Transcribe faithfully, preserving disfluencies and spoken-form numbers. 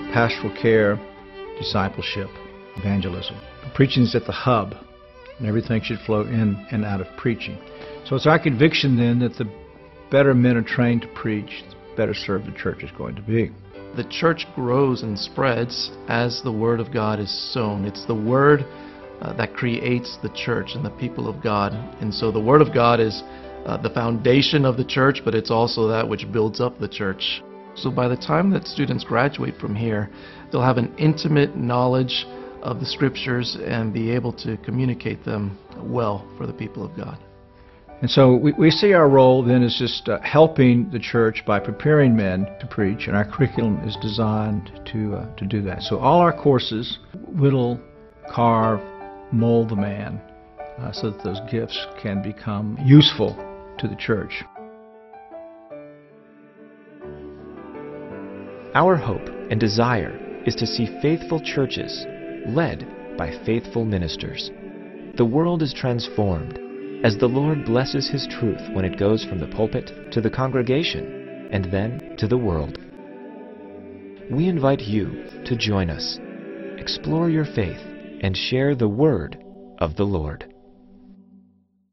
pastoral care, discipleship, evangelism. Preaching is at the hub, and everything should flow in and out of preaching. So it's our conviction then that the better men are trained to preach, the better served the church is going to be. The church grows and spreads as the Word of God is sown. It's the Word uh, that creates the church and the people of God. And so the Word of God is uh, the foundation of the church, but it's also that which builds up the church. So by the time that students graduate from here, they'll have an intimate knowledge of the Scriptures and be able to communicate them well for the people of God. And so we, we see our role then as just uh, helping the church by preparing men to preach, and our curriculum is designed to uh, to do that. So all our courses whittle, carve, mold the man uh, so that those gifts can become useful to the church. Our hope and desire is to see faithful churches led by faithful ministers. The world is transformed as the Lord blesses His truth when it goes from the pulpit to the congregation and then to the world. We invite you to join us, explore your faith, and share the word of the Lord.